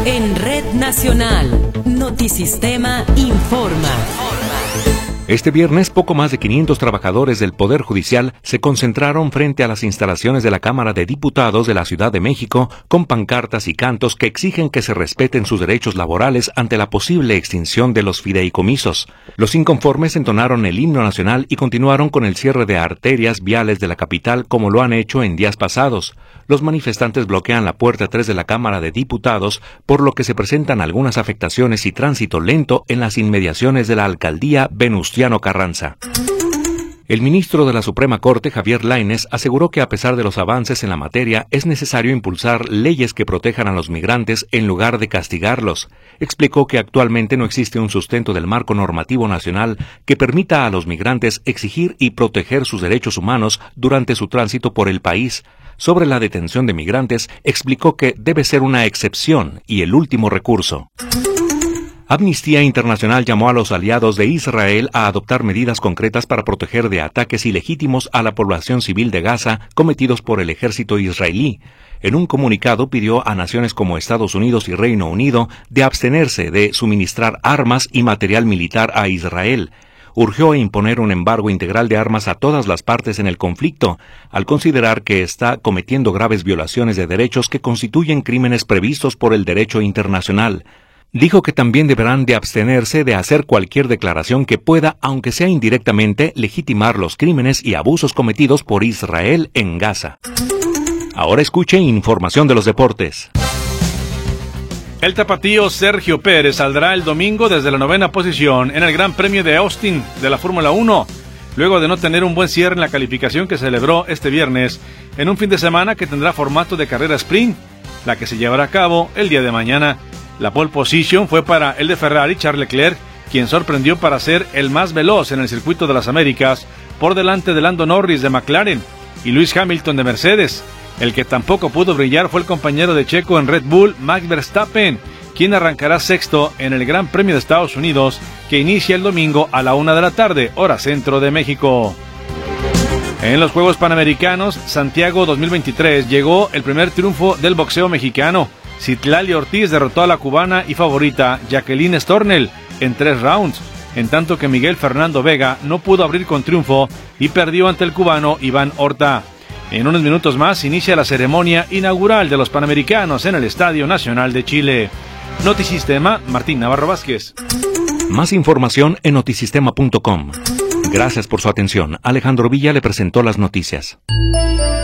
En Red Nacional, Notisistema informa. Este viernes, poco más de 500 trabajadores del Poder Judicial se concentraron frente a las instalaciones de la Cámara de Diputados de la Ciudad de México con pancartas y cantos que exigen que se respeten sus derechos laborales ante la posible extinción de los fideicomisos. Los inconformes entonaron el himno nacional y continuaron con el cierre de arterias viales de la capital como lo han hecho en días pasados. Los manifestantes bloquean la puerta 3 de la Cámara de Diputados, por lo que se presentan algunas afectaciones y tránsito lento en las inmediaciones de la alcaldía Venustiano Carranza. El ministro de la Suprema Corte, Javier Lainez, aseguró que a pesar de los avances en la materia, es necesario impulsar leyes que protejan a los migrantes en lugar de castigarlos. Explicó que actualmente no existe un sustento del marco normativo nacional que permita a los migrantes exigir y proteger sus derechos humanos durante su tránsito por el país. Sobre la detención de migrantes, explicó que debe ser una excepción y el último recurso. Amnistía Internacional llamó a los aliados de Israel a adoptar medidas concretas para proteger de ataques ilegítimos a la población civil de Gaza cometidos por el ejército israelí. En un comunicado pidió a naciones como Estados Unidos y Reino Unido de abstenerse de suministrar armas y material militar a Israel. Urgió a imponer un embargo integral de armas a todas las partes en el conflicto, al considerar que está cometiendo graves violaciones de derechos que constituyen crímenes previstos por el derecho internacional. Dijo que también deberán de abstenerse de hacer cualquier declaración que pueda, aunque sea indirectamente, legitimar los crímenes y abusos cometidos por Israel en Gaza. Ahora escuche información de los deportes. El tapatío Sergio Pérez saldrá el domingo desde la 9ª posición en el Gran Premio de Austin de la Fórmula 1, luego de no tener un buen cierre en la calificación que celebró este viernes, en un fin de semana que tendrá formato de carrera sprint, la que se llevará a cabo el día de mañana. La pole position fue para el de Ferrari, Charles Leclerc, quien sorprendió para ser el más veloz en el circuito de las Américas, por delante de Lando Norris de McLaren y Lewis Hamilton de Mercedes. El que tampoco pudo brillar fue el compañero de Checo en Red Bull, Max Verstappen, quien arrancará sexto en el Gran Premio de Estados Unidos, que inicia el domingo a la 1 de la tarde, hora centro de México. En los Juegos Panamericanos, Santiago 2023, llegó el primer triunfo del boxeo mexicano. Citlali Ortiz derrotó a la cubana y favorita Jacqueline Stornell en 3 rounds, en tanto que Miguel Fernando Vega no pudo abrir con triunfo y perdió ante el cubano Iván Horta. En unos minutos más inicia la ceremonia inaugural de los Panamericanos en el Estadio Nacional de Chile. Notisistema, Martín Navarro Vázquez. Más información en notisistema.com. Gracias por su atención. Alejandro Villa le presentó las noticias.